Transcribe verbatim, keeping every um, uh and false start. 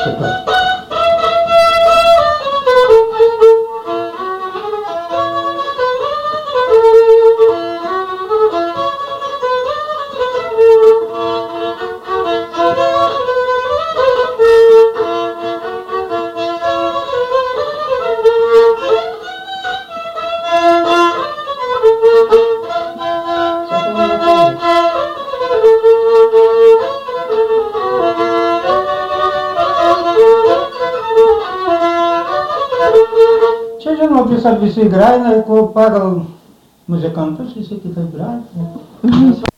šitą. Čia žinoma, tiesiog visi graina, pagal muzikantus visi kitaip graina.